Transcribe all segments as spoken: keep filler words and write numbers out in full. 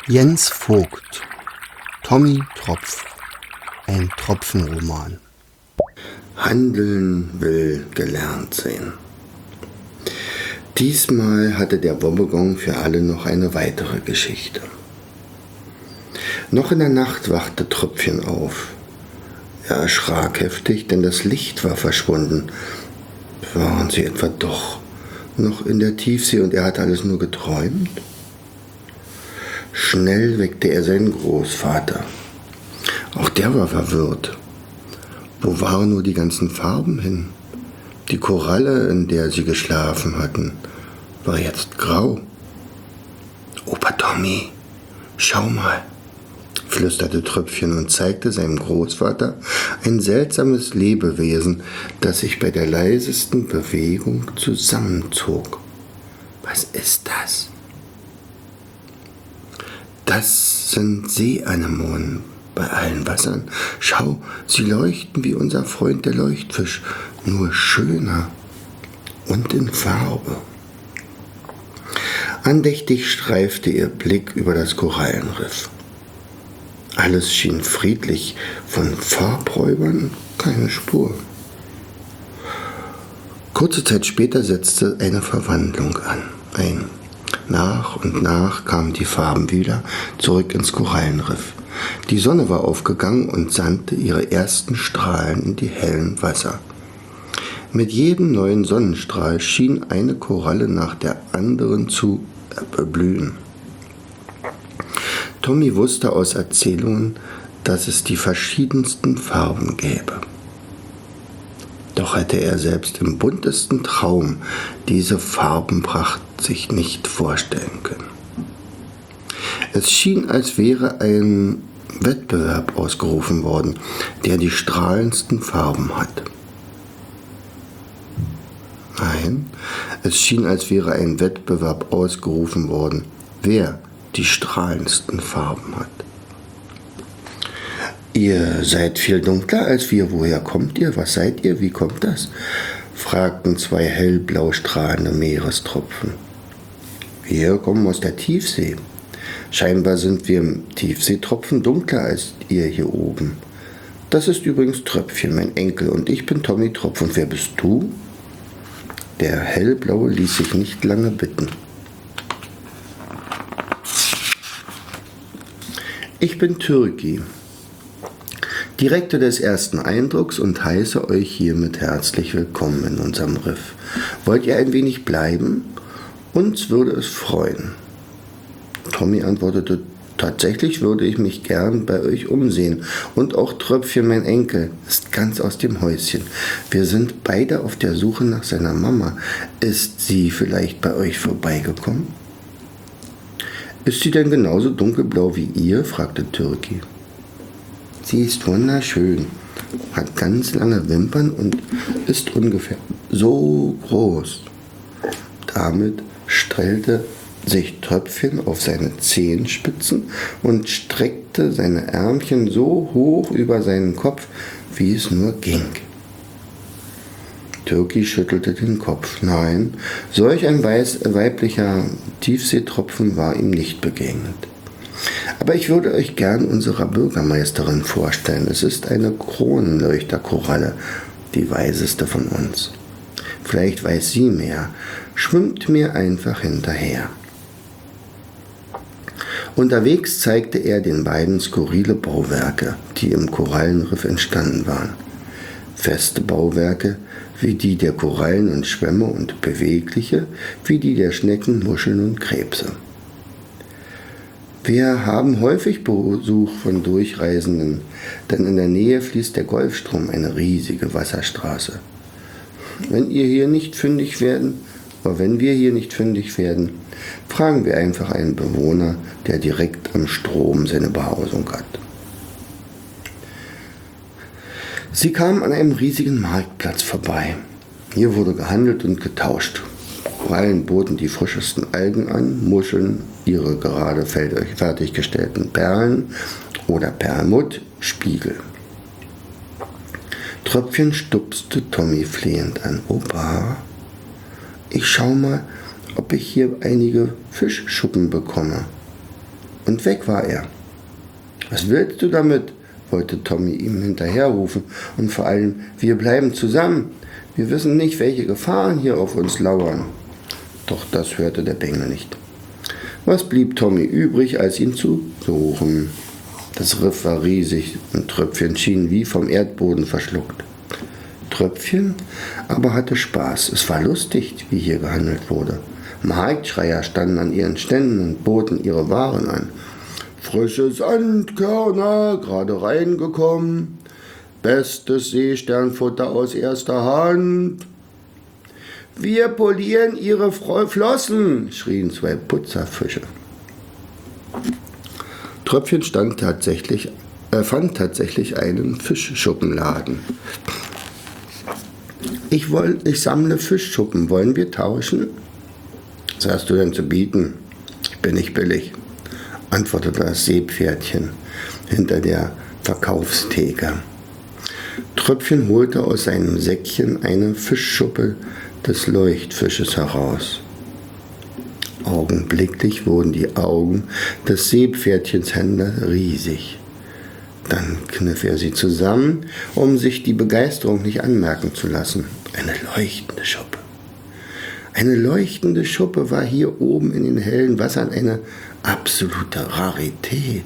Jens Vogt, Tommy Tropf, ein Tropfenroman. Handeln will gelernt sein. Diesmal hatte der Wobbegong für alle noch eine weitere Geschichte. Noch in der Nacht wachte Tröpfchen auf. Er erschrak heftig, denn das Licht war verschwunden. Waren sie etwa doch noch in der Tiefsee und er hatte alles nur geträumt? Schnell weckte er seinen Großvater. Auch der war verwirrt. Wo waren nur die ganzen Farben hin? Die Koralle, in der sie geschlafen hatten, war jetzt grau. »Opa Tommy, schau mal«, flüsterte Tröpfchen und zeigte seinem Großvater ein seltsames Lebewesen, das sich bei der leisesten Bewegung zusammenzog. »Was ist das?« »Das sind Seeanemonen bei allen Wassern. Schau, sie leuchten wie unser Freund der Leuchtfisch, nur schöner und in Farbe.« Andächtig streifte ihr Blick über das Korallenriff. Alles schien friedlich, von Farbräubern keine Spur. Kurze Zeit später setzte eine Verwandlung an. Ein Nach und nach kamen die Farben wieder zurück ins Korallenriff. Die Sonne war aufgegangen und sandte ihre ersten Strahlen in die hellen Wasser. Mit jedem neuen Sonnenstrahl schien eine Koralle nach der anderen zu erblühen. Tommy wusste aus Erzählungen, dass es die verschiedensten Farben gäbe. Doch hätte er selbst im buntesten Traum diese Farbenpracht sich nicht vorstellen können. Es schien, als wäre ein Wettbewerb ausgerufen worden, der die strahlendsten Farben hat. Nein, es schien, als wäre ein Wettbewerb ausgerufen worden, wer die strahlendsten Farben hat. »Ihr seid viel dunkler als wir. Woher kommt ihr? Was seid ihr? Wie kommt das?« fragten zwei hellblau strahlende Meerestropfen. »Wir kommen aus der Tiefsee. Scheinbar sind wir Tiefseetropfen dunkler als ihr hier oben. Das ist übrigens Tröpfchen, mein Enkel, und ich bin Tommy Tropf. Und wer bist du?« Der Hellblaue ließ sich nicht lange bitten. »Ich bin Türki, Direktor des ersten Eindrucks und heiße euch hiermit herzlich willkommen in unserem Riff. Wollt ihr ein wenig bleiben? Uns würde es freuen.« Tommy antwortete, »Tatsächlich würde ich mich gern bei euch umsehen. Und auch Tröpfchen, mein Enkel, ist ganz aus dem Häuschen. Wir sind beide auf der Suche nach seiner Mama. Ist sie vielleicht bei euch vorbeigekommen?« »Ist sie denn genauso dunkelblau wie ihr?« fragte Türki. »Sie ist wunderschön, hat ganz lange Wimpern und ist ungefähr so groß.« Damit stellte sich Tröpfchen auf seine Zehenspitzen und streckte seine Ärmchen so hoch über seinen Kopf, wie es nur ging. Türki schüttelte den Kopf. Nein, solch ein weiß, weiblicher Tiefseetropfen war ihm nicht begegnet. »Aber ich würde euch gern unserer Bürgermeisterin vorstellen. Es ist eine Kronenleuchterkoralle, die weiseste von uns. Vielleicht weiß sie mehr. Schwimmt mir einfach hinterher.« Unterwegs zeigte er den beiden skurrile Bauwerke, die im Korallenriff entstanden waren. Feste Bauwerke wie die der Korallen und Schwämme und bewegliche wie die der Schnecken, Muscheln und Krebse. Wir haben häufig Besuch von Durchreisenden, denn in der Nähe fließt der Golfstrom, eine riesige Wasserstraße. Wenn ihr hier nicht fündig werden, oder wenn wir hier nicht fündig werden, fragen wir einfach einen Bewohner, der direkt am Strom seine Behausung hat. Sie kamen an einem riesigen Marktplatz vorbei. Hier wurde gehandelt und getauscht. Korallen boten die frischesten Algen an, Muscheln ihre gerade fertiggestellten Perlen oder Perlmutt, Spiegel. Tröpfchen stupste Tommy flehend an. »Opa, ich schau mal, ob ich hier einige Fischschuppen bekomme.« und weg war er. »Was willst du damit?« wollte Tommy ihm hinterherrufen. »Und vor allem, wir bleiben zusammen. Wir wissen nicht, welche Gefahren hier auf uns lauern.« Doch das hörte der Bengel nicht. Was blieb Tommy übrig, als ihn zu suchen? Das Riff war riesig und Tröpfchen schien wie vom Erdboden verschluckt. Tröpfchen aber hatte Spaß. Es war lustig, wie hier gehandelt wurde. Marktschreier standen an ihren Ständen und boten ihre Waren an. Frische Sandkörner, gerade reingekommen. Bestes Seesternfutter aus erster Hand. Wir polieren ihre Flossen, schrien zwei Putzerfische. Tröpfchen stand tatsächlich, äh, fand tatsächlich einen Fischschuppenladen. Ich, woll, ich sammle Fischschuppen, wollen wir tauschen? Was hast du denn zu bieten? Ich bin nicht billig, antwortete das Seepferdchen hinter der Verkaufstheke. Tröpfchen holte aus seinem Säckchen eine Fischschuppe des Leuchtfisches heraus. Augenblicklich wurden die Augen des Seepferdchens Händler riesig. Dann kniff er sie zusammen, um sich die Begeisterung nicht anmerken zu lassen. Eine leuchtende Schuppe. Eine leuchtende Schuppe war hier oben in den hellen Wassern eine absolute Rarität.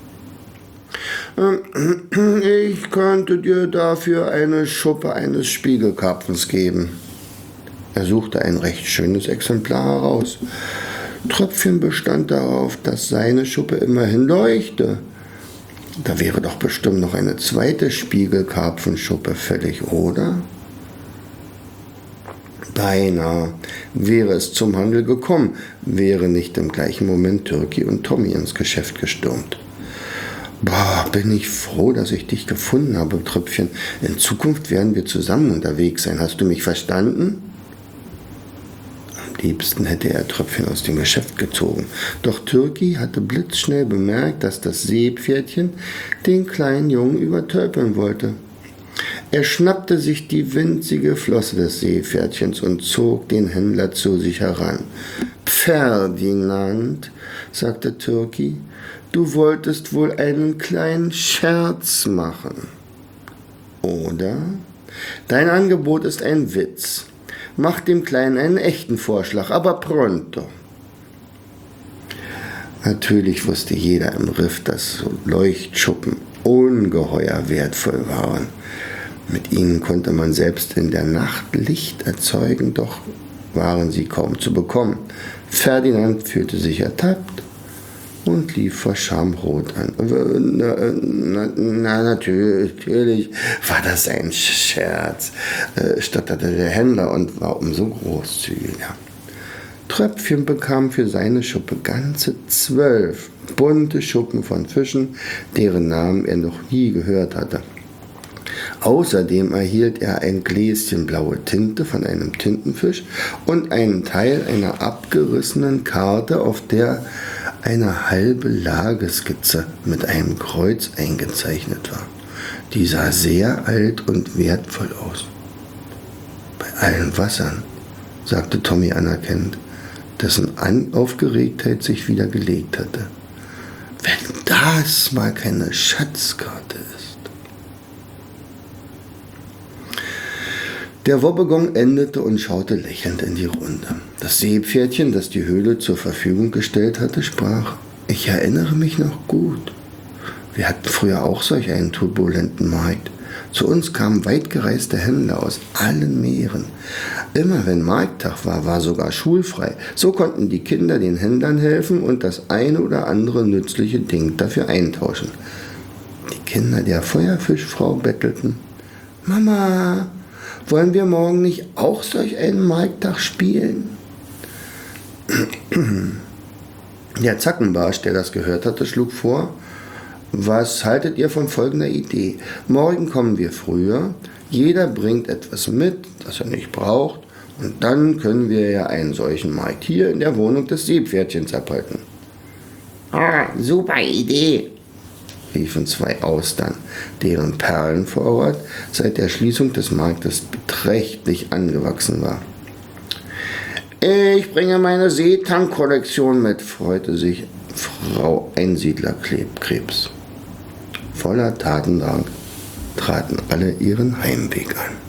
Ich könnte dir dafür eine Schuppe eines Spiegelkarpfens geben. Er suchte ein recht schönes Exemplar heraus. Tröpfchen bestand darauf, dass seine Schuppe immerhin leuchte. Da wäre doch bestimmt noch eine zweite Spiegelkarpfenschuppe fällig, oder? Beinahe wäre es zum Handel gekommen, wäre nicht im gleichen Moment Türki und Tommy ins Geschäft gestürmt. Boah, bin ich froh, dass ich dich gefunden habe, Tröpfchen. In Zukunft werden wir zusammen unterwegs sein. Hast du mich verstanden? Am liebsten hätte er Tröpfchen aus dem Geschäft gezogen. Doch Türki hatte blitzschnell bemerkt, dass das Seepferdchen den kleinen Jungen übertölpeln wollte. Er schnappte sich die winzige Flosse des Seepferdchens und zog den Händler zu sich heran. »Ferdinand«, sagte Türki, »du wolltest wohl einen kleinen Scherz machen, oder? Dein Angebot ist ein Witz. Mach dem Kleinen einen echten Vorschlag, aber pronto.« Natürlich wusste jeder im Riff, dass Leuchtschuppen ungeheuer wertvoll waren. Mit ihnen konnte man selbst in der Nacht Licht erzeugen, doch waren sie kaum zu bekommen. Ferdinand fühlte sich ertappt und lief vor Scham rot an. Na, na, na natürlich war das ein Scherz, äh, stotterte der Händler und war umso großzügiger. Tröpfchen bekam für seine Schuppe ganze zwölf bunte Schuppen von Fischen, deren Namen er noch nie gehört hatte. Außerdem erhielt er ein Gläschen blaue Tinte von einem Tintenfisch und einen Teil einer abgerissenen Karte, auf der eine halbe Lageskizze mit einem Kreuz eingezeichnet war. Die sah sehr alt und wertvoll aus. »Bei allen Wassern«, sagte Tommy anerkennend, dessen Aufgeregtheit sich wieder gelegt hatte. »Wenn das mal keine Schatzkarte ist.« Der Wobbegong endete und schaute lächelnd in die Runde. Das Seepferdchen, das die Höhle zur Verfügung gestellt hatte, sprach: »Ich erinnere mich noch gut. Wir hatten früher auch solch einen turbulenten Markt. Zu uns kamen weitgereiste Händler aus allen Meeren. Immer wenn Markttag war, war sogar schulfrei. So konnten die Kinder den Händlern helfen und das eine oder andere nützliche Ding dafür eintauschen. Die Kinder der Feuerfischfrau bettelten: »Mama, wollen wir morgen nicht auch solch einen Markttag spielen?« Der Zackenbarsch, der das gehört hatte, schlug vor: »Was haltet ihr von folgender Idee? Morgen kommen wir früher, jeder bringt etwas mit, das er nicht braucht, und dann können wir ja einen solchen Markt hier in der Wohnung des Seepferdchens abhalten.« »Ah, super Idee«, riefen zwei Austern, deren Perlenvorrat seit der Schließung des Marktes beträchtlich angewachsen war. »Ich bringe meine Seetang-Kollektion mit«, freute sich Frau Einsiedlerkrebs. Voller Tatendrang traten alle ihren Heimweg an.